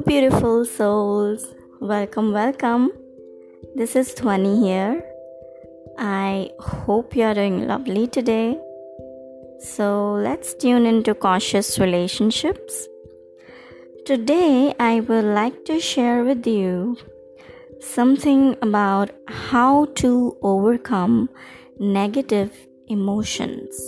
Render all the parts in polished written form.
beautiful souls. Welcome. This is Dhwani here. I hope you are doing lovely today. So let's tune into cautious relationships. Today, I would like to share with you something about how to overcome negative emotions.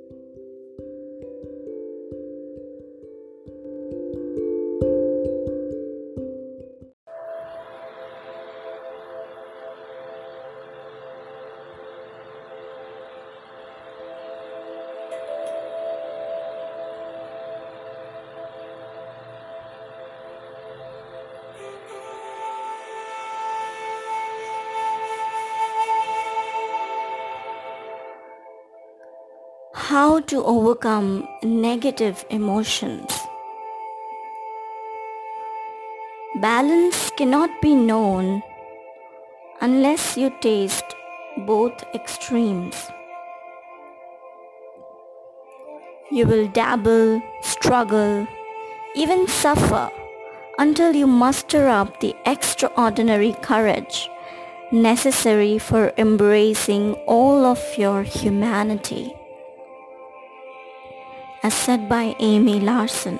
How to overcome negative emotions. Balance cannot be known unless you taste both extremes. You will dabble, struggle, even suffer until you muster up the extraordinary courage necessary for embracing all of your humanity. As said by Amy Larson.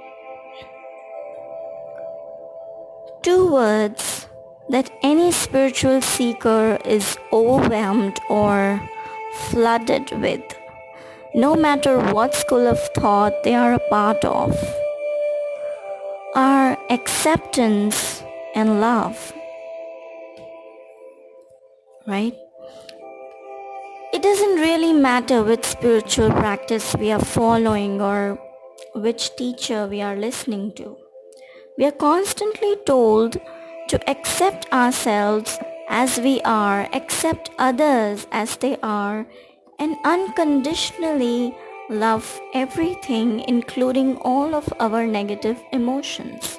Two words that any spiritual seeker is overwhelmed or flooded with, no matter what school of thought they are a part of, are acceptance and love. Right? It doesn't really matter which spiritual practice we are following or which teacher we are listening to. We are constantly told to accept ourselves as we are, accept others as they are, and unconditionally love everything, including all of our negative emotions.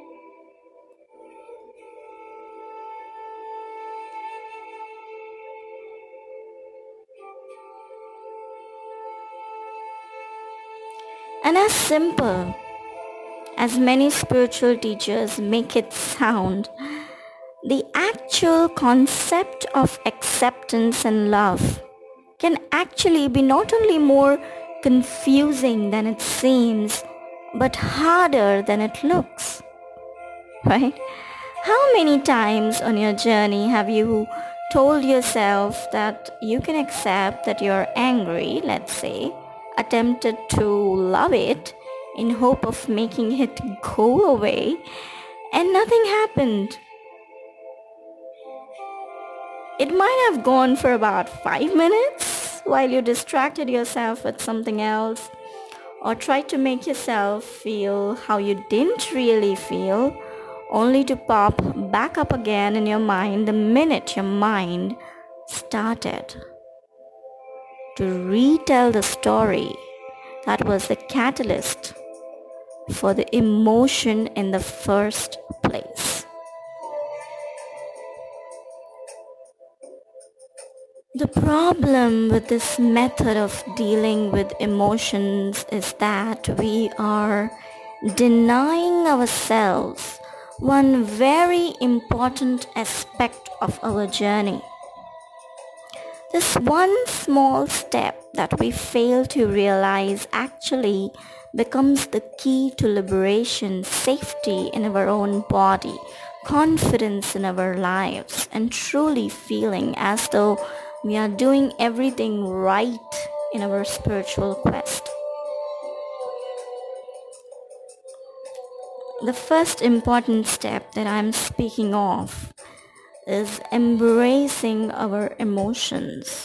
And as simple as many spiritual teachers make it sound, the actual concept of acceptance and love can actually be not only more confusing than it seems, but harder than it looks. Right? How many times on your journey have you told yourself that you can accept that you're angry, let's say, attempted to love it in hope of making it go away, and nothing happened? It might have gone for about 5 minutes while you distracted yourself with something else or tried to make yourself feel how you didn't really feel, only to pop back up again in your mind the minute your mind started to retell the story that was the catalyst for the emotion in the first place. The problem with this method of dealing with emotions is that we are denying ourselves one very important aspect of our journey. This one small step that we fail to realize actually becomes the key to liberation, safety in our own body, confidence in our lives, and truly feeling as though we are doing everything right in our spiritual quest. The first important step that I'm speaking of is embracing our emotions.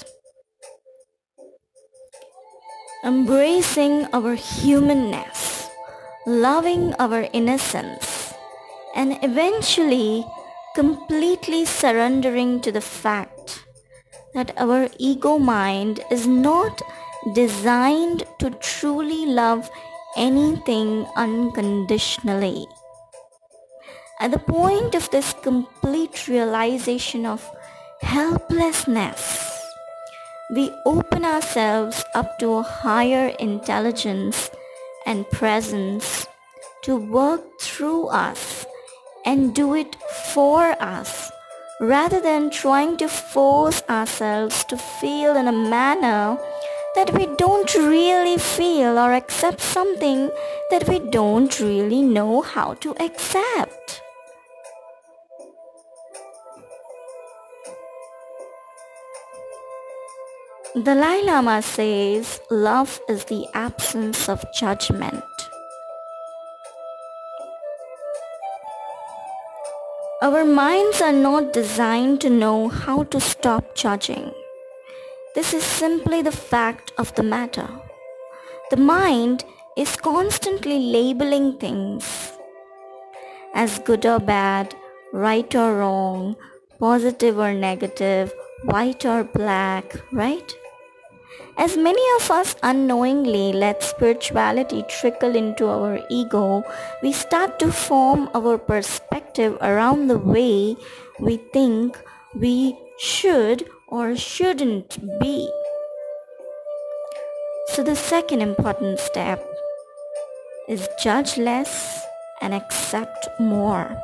Embracing our humanness, loving our innocence, and eventually completely surrendering to the fact that our ego mind is not designed to truly love anything unconditionally. At the point of this complete realization of helplessness, we open ourselves up to a higher intelligence and presence to work through us and do it for us, rather than trying to force ourselves to feel in a manner that we don't really feel, or accept something that we don't really know how to accept. Dalai Lama says love is the absence of judgment. Our minds are not designed to know how to stop judging. This is simply the fact of the matter. The mind is constantly labeling things as good or bad, right or wrong, positive or negative, white or black, right? As many of us unknowingly let spirituality trickle into our ego, we start to form our perspective around the way we think we should or shouldn't be. So the second important step is judge less and accept more.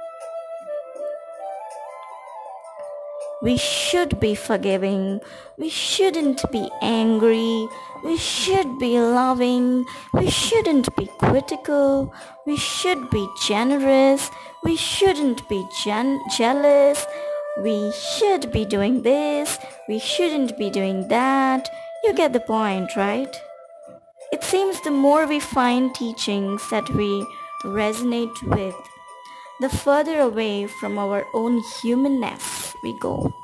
We should be forgiving, we shouldn't be angry, we should be loving, we shouldn't be critical, we should be generous, we shouldn't be jealous, we should be doing this, we shouldn't be doing that. You get the point, right? It seems the more we find teachings that we resonate with, the further away from our own humanness we go.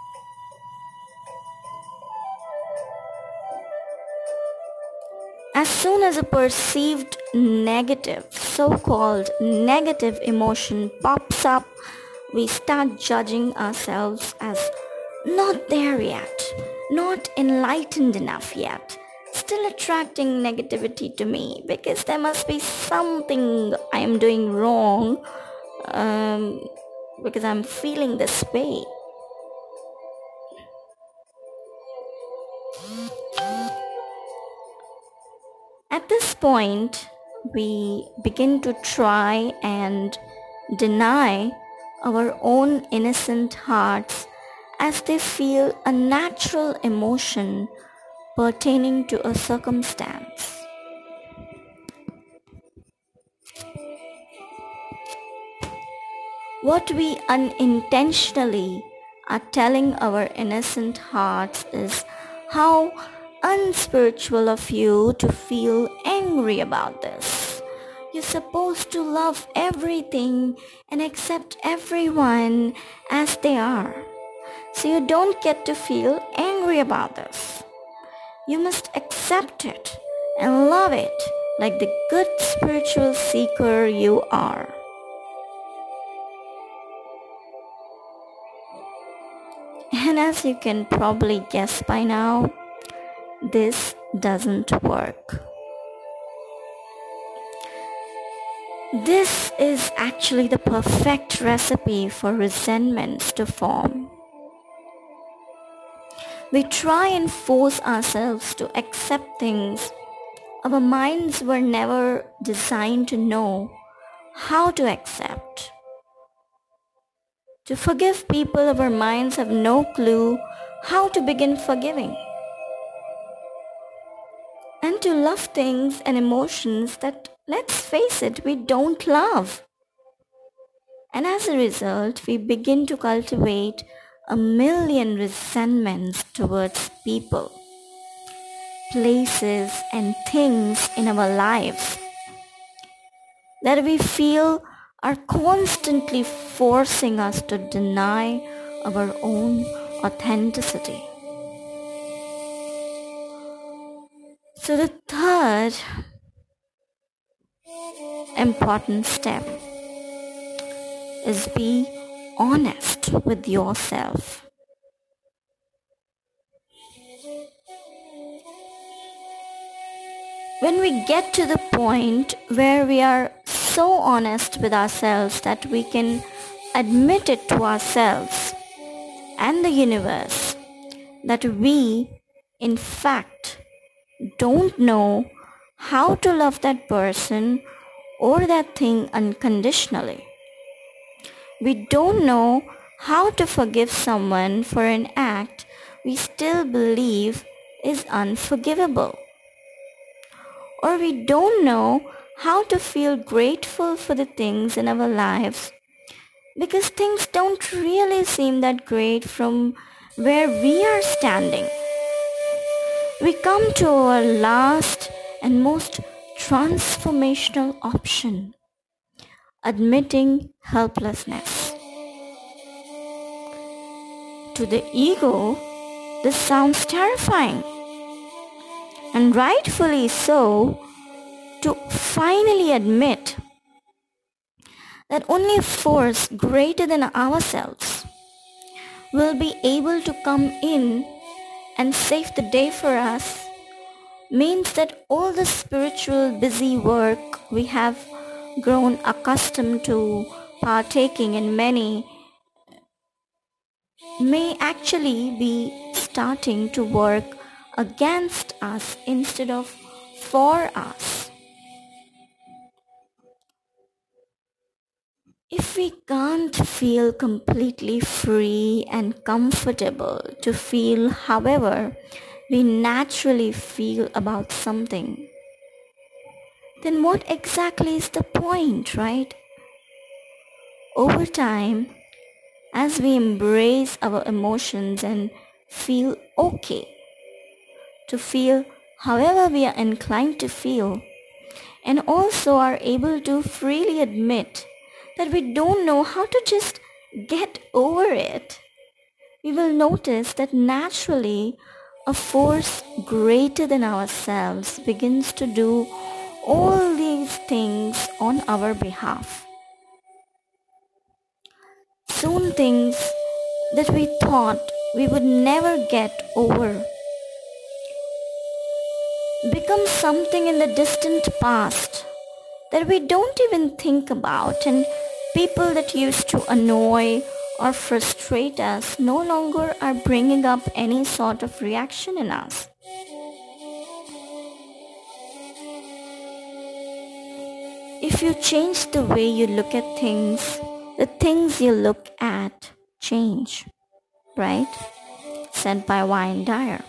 As soon as a perceived negative, so-called negative emotion pops up, we start judging ourselves as not there yet, not enlightened enough yet, still attracting negativity to me because there must be something I am doing wrong, because I'm feeling this way. At this point, we begin to try and deny our own innocent hearts as they feel a natural emotion pertaining to a circumstance. What we unintentionally are telling our innocent hearts is how unspiritual of you to feel angry about this. You're supposed to love everything and accept everyone as they are. So you don't get to feel angry about this. You must accept it and love it like the good spiritual seeker you are. And as you can probably guess by now, this doesn't work. This is actually the perfect recipe for resentments to form. We try and force ourselves to accept things our minds were never designed to know how to accept. To forgive people our minds have no clue how to begin forgiving. And to love things and emotions that, let's face it, we don't love. And as a result, we begin to cultivate a million resentments towards people, places, and things in our lives that we feel are constantly forcing us to deny our own authenticity. So the third important step is be honest with yourself. When we get to the point where we are so honest with ourselves that we can admit it to ourselves and the universe that we, in fact, don't know how to love that person or that thing unconditionally. We don't know how to forgive someone for an act we still believe is unforgivable. Or we don't know how to feel grateful for the things in our lives because things don't really seem that great from where we are standing. We come to our last and most transformational option, admitting helplessness. To the ego, this sounds terrifying, and rightfully so, to finally admit that only a force greater than ourselves will be able to come in and save the day for us means that all the spiritual busy work we have grown accustomed to partaking in many may actually be starting to work against us instead of for us. If we can't feel completely free and comfortable to feel however we naturally feel about something, then what exactly is the point, right? Over time, as we embrace our emotions and feel okay to feel however we are inclined to feel, and also are able to freely admit that we don't know how to just get over it, we will notice that naturally a force greater than ourselves begins to do all these things on our behalf. Soon things that we thought we would never get over become something in the distant past that we don't even think about, and people that used to annoy or frustrate us no longer are bringing up any sort of reaction in us. If you change the way you look at things, the things you look at change, right? Said by Wayne Dyer.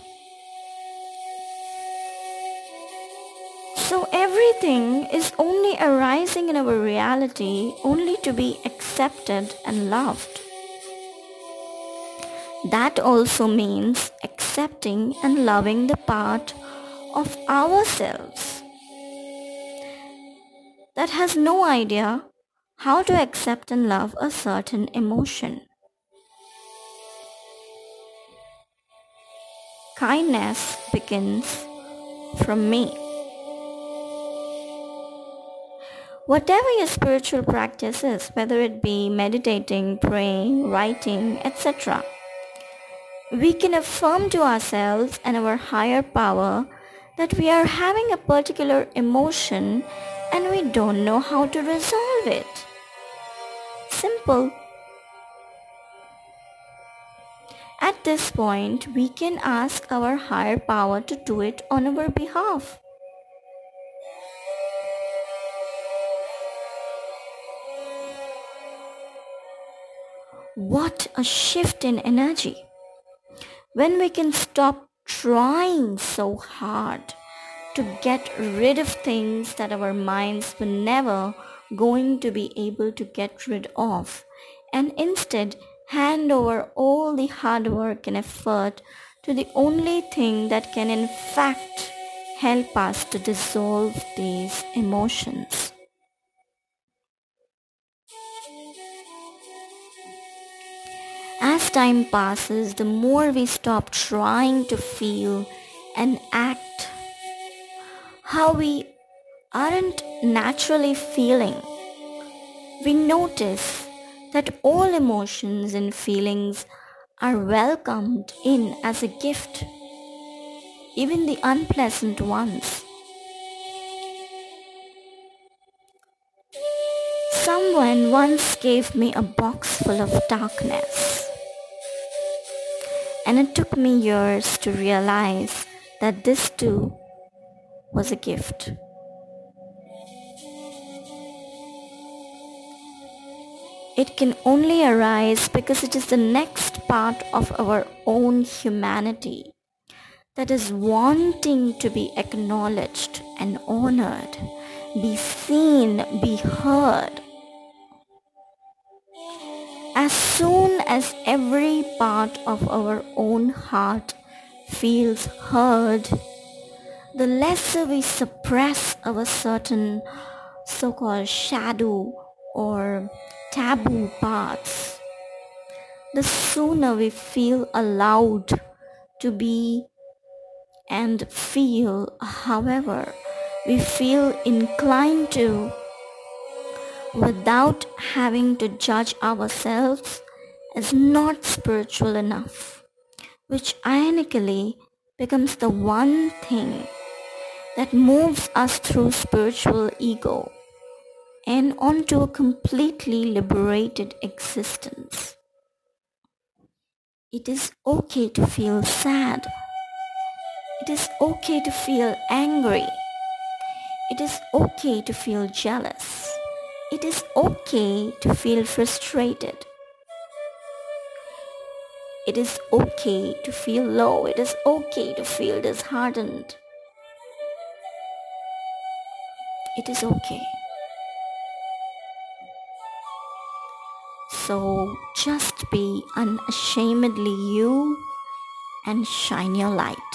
So everything is only arising in our reality only to be accepted and loved. That also means accepting and loving the part of ourselves that has no idea how to accept and love a certain emotion. Kindness begins from me. Whatever your spiritual practice is, whether it be meditating, praying, writing, etc., we can affirm to ourselves and our higher power that we are having a particular emotion and we don't know how to resolve it. Simple. At this point, we can ask our higher power to do it on our behalf. What a shift in energy when we can stop trying so hard to get rid of things that our minds were never going to be able to get rid of, and instead hand over all the hard work and effort to the only thing that can in fact help us to dissolve these emotions. As time passes, the more we stop trying to feel and act how we aren't naturally feeling, we notice that all emotions and feelings are welcomed in as a gift, even the unpleasant ones. Someone once gave me a box full of darkness, and it took me years to realize that this too was a gift. It can only arise because it is the next part of our own humanity that is wanting to be acknowledged and honored, be seen, be heard. As soon as every part of our own heart feels heard, the lesser we suppress our certain so-called shadow or taboo parts, the sooner we feel allowed to be and feel however we feel inclined to, without having to judge ourselves as not spiritual enough, which ironically becomes the one thing that moves us through spiritual ego and onto a completely liberated existence. It is okay to feel sad. It is okay to feel angry. It is okay to feel jealous. It is okay to feel frustrated. It is okay to feel low. It is okay to feel disheartened. It is okay. So just be unashamedly you and shine your light.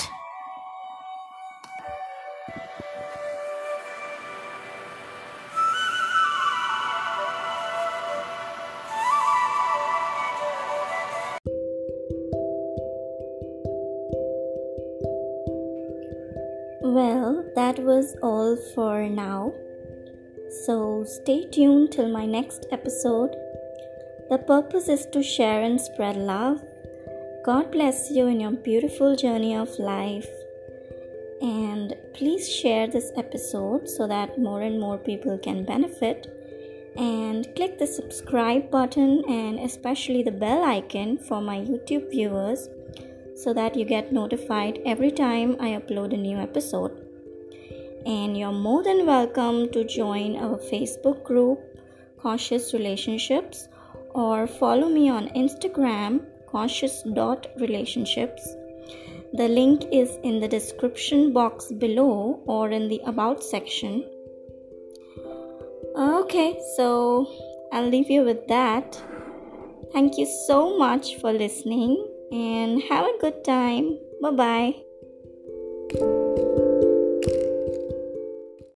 Well, that was all for now. So stay tuned till my next episode. The purpose is to share and spread love. God bless you in your beautiful journey of life. And please share this episode so that more and more people can benefit. And click the subscribe button and especially the bell icon for my YouTube viewers so that you get notified every time I upload a new episode. And you're more than welcome to join our Facebook group, Conscious Relationships, or follow me on Instagram, conscious.relationships. The link is in the description box below or in the About section. Okay, so I'll leave you with that. Thank you so much for listening and have a good time. Bye-bye.